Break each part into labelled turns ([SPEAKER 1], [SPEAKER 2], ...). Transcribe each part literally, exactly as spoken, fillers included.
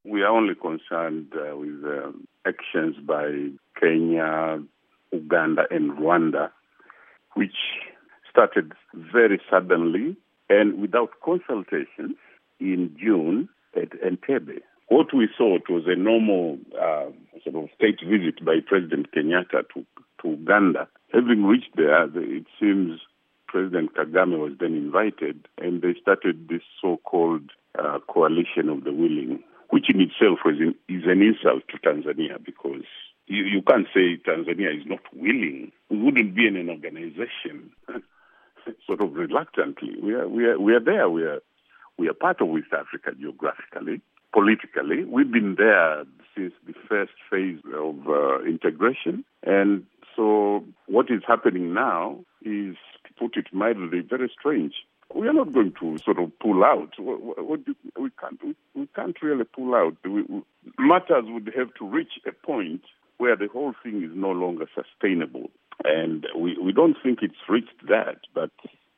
[SPEAKER 1] We are only concerned uh, with uh, actions by Kenya, Uganda, and Rwanda, which started very suddenly and without consultation in June at Entebbe. What we saw it was a normal uh, sort of state visit by President Kenyatta to, to Uganda. Having reached there, it seems President Kagame was then invited, and they started this so-called uh, coalition of the willing, which in itself is, in, is an insult to Tanzania, because you, you can't say Tanzania is not willing. We wouldn't be in an organization sort of reluctantly. We are, we are, we are there. We are, we are part of West Africa geographically. Politically, we've been there since the first phase of uh, integration. And so what is happening now is, to put it mildly, very strange. We are not going to sort of pull out. What, what do, we, can't, we, we can't really pull out. We, we, matters would have to reach a point where the whole thing is no longer sustainable. And we, we don't think it's reached that, but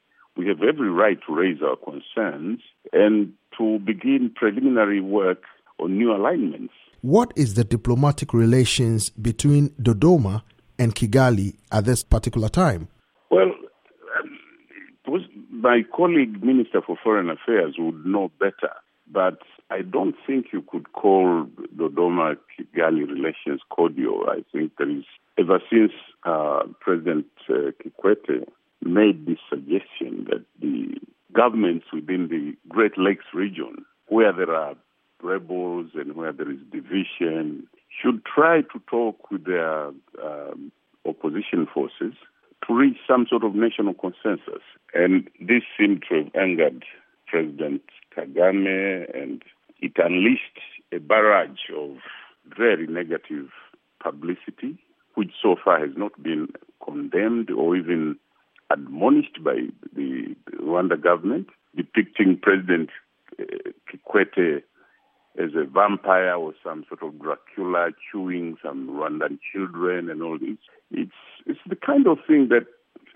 [SPEAKER 1] we have every right to raise our concerns and to begin preliminary work on new alignments.
[SPEAKER 2] What is the diplomatic relations between Dodoma and Kigali at this particular time?
[SPEAKER 1] Well, um, it was my colleague, Minister for Foreign Affairs, would know better. But I don't think you could call Dodoma-Kigali relations cordial. I think there is, ever since uh, President uh, Kikwete made this suggestion that the governments within the Great Lakes region, where there are rebels and where there is division, should try to talk with their um, opposition forces to reach some sort of national consensus. And this seemed to have angered President Kagame, and it unleashed a barrage of very negative publicity, which so far has not been condemned or even admonished by the Rwanda government, depicting President uh, Kikwete as a vampire or some sort of Dracula chewing some Rwandan children and all this. It's it's the kind of thing that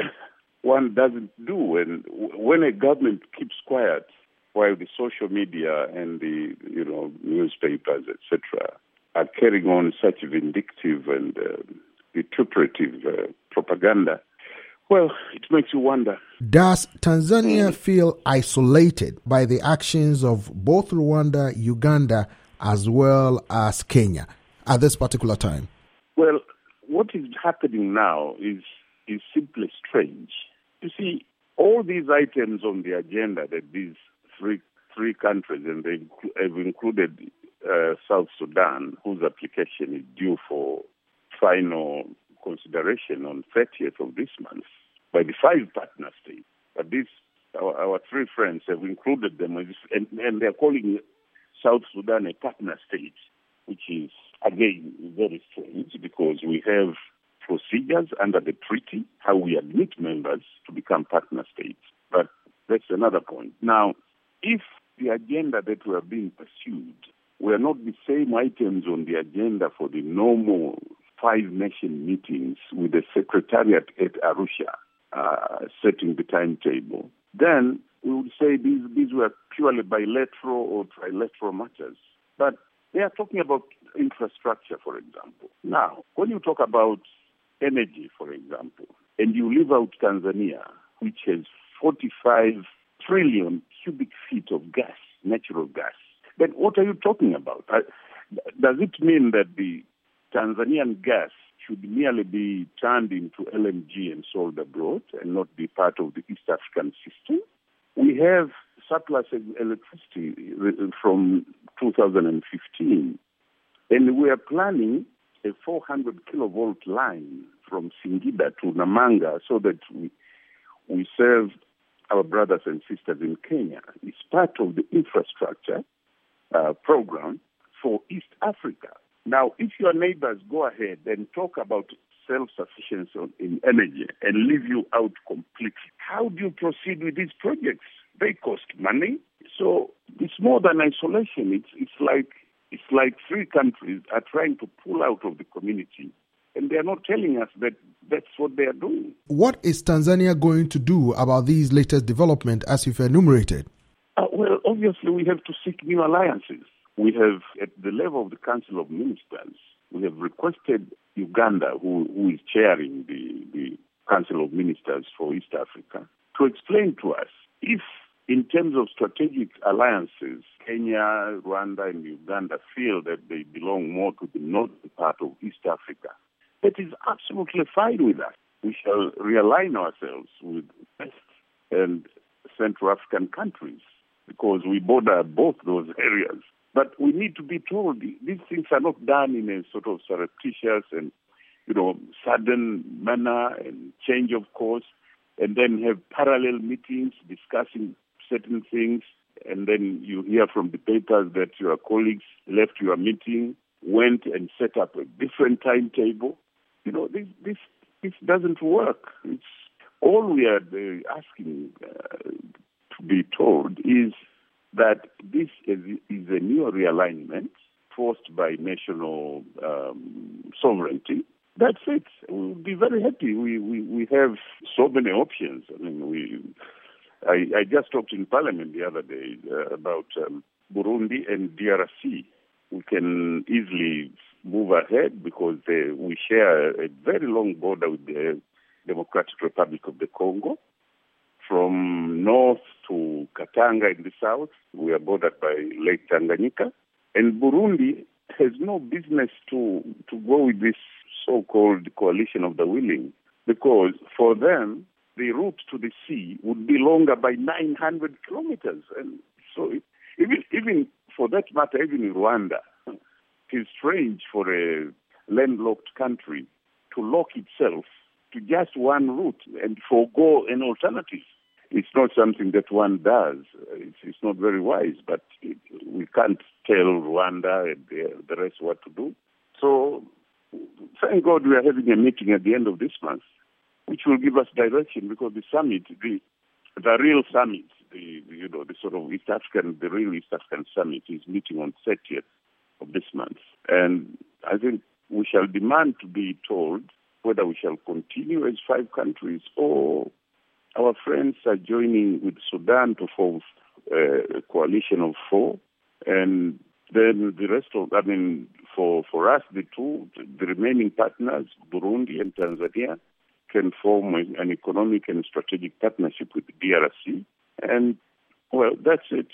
[SPEAKER 1] one doesn't do. And when a government keeps quiet while the social media and the you know newspapers, et cetera, are carrying on such vindictive and uh, vituperative uh, propaganda, well, it makes you wonder.
[SPEAKER 2] Does Tanzania feel isolated by the actions of both Rwanda, Uganda, as well as Kenya at this particular time?
[SPEAKER 1] Well, what is happening now is is simply strange. You see, all these items on the agenda that these three three countries, and they have included uh, South Sudan, whose application is due for final consideration on thirtieth of this month by the five partner states. But this, our, our three friends have included them, and, and they're calling South Sudan a partner state, which is, again, very strange because we have procedures under the treaty, how we admit members to become partner states. But that's another point. Now, if the agenda that we are being pursued were not the same items on the agenda for the normal five-nation meetings with the Secretariat at Arusha, Uh, setting the timetable, then we would say these these were purely bilateral or trilateral matters. But they are talking about infrastructure, for example. Now, when you talk about energy, for example, and you leave out Tanzania, which has forty-five trillion cubic feet of gas, natural gas, then what are you talking about? Uh, does it mean that the Tanzanian gas should merely be turned into L N G and sold abroad and not be part of the East African system? We have surplus electricity from two thousand fifteen, and we are planning a four hundred kilovolt line from Singida to Namanga so that we, we serve our brothers and sisters in Kenya. It's part of the infrastructure uh, program for East Africa. Now, if your neighbors go ahead and talk about self-sufficiency in energy and leave you out completely, how do you proceed with these projects? They cost money. So it's more than isolation. It's it's like it's like three countries are trying to pull out of the community, and they are not telling us that that's what they are doing.
[SPEAKER 2] What is Tanzania going to do about these latest developments as you've enumerated?
[SPEAKER 1] Uh, well, obviously we have to seek new alliances. we have, at the level of the Council of Ministers, we have requested Uganda, who, who is chairing the, the Council of Ministers for East Africa, to explain to us if, in terms of strategic alliances, Kenya, Rwanda, and Uganda feel that they belong more to the northern part of East Africa. That is absolutely fine with us. We shall realign ourselves with West and Central African countries because we border both those areas. But we need to be told these things are not done in a sort of surreptitious and, you know, sudden manner and change of course, and then have parallel meetings discussing certain things, and then you hear from the papers that your colleagues left your meeting, went and set up a different timetable. You know, this this, this doesn't work. It's all we are uh, asking uh, to be told is that this is, is a new realignment forced by national um, sovereignty. That's it. We'll be very happy. We, we, we have so many options. I mean, we. I, I just talked in Parliament the other day uh, about um, Burundi and D R C. We can easily move ahead because they, we share a very long border with the Democratic Republic of the Congo. From north to Katanga in the south, we are bordered by Lake Tanganyika. And Burundi has no business to, to go with this so-called coalition of the willing, because for them, the route to the sea would be longer by nine hundred kilometers. And so it, even, even for that matter, even in Rwanda, it is strange for a landlocked country to lock itself to just one route and forego an alternative. It's not something that one does. It's, it's not very wise, but it, we can't tell Rwanda and the, the rest what to do. So thank God we are having a meeting at the end of this month, which will give us direction, because the summit, the the real summit, the you know the sort of East African, the real East African summit is meeting on thirtieth of this month, and I think we shall demand to be told whether we shall continue as five countries or our friends are joining with Sudan to form uh, a coalition of four, and then the rest of, I mean, for, for us, the two, the remaining partners, Burundi and Tanzania, can form an economic and strategic partnership with the D R C. And, well, that's it.